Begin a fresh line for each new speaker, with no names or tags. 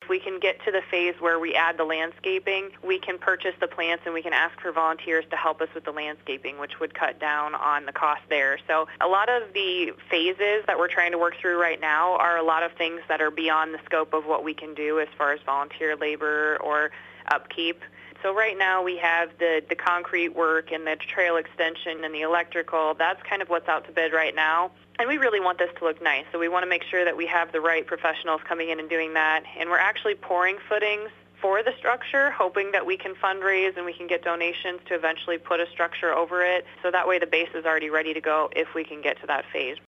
we can get to the phase where we add the landscaping, we can purchase the plants and we can ask for volunteers to help us with the landscaping, which would cut down on the cost there. So a lot of the phases that we're trying to work through right now are a lot of things that are beyond the scope of what we can do as far as volunteer labor or upkeep. So right now we have the concrete work and the trail extension and the electrical. That's kind of what's out to bid right now. And we really want this to look nice, so we want to make sure that we have the right professionals coming in and doing that. And we're actually pouring footings for the structure, hoping that we can fundraise and we can get donations to eventually put a structure over it. So that way the base is already ready to go if we can get to that phase.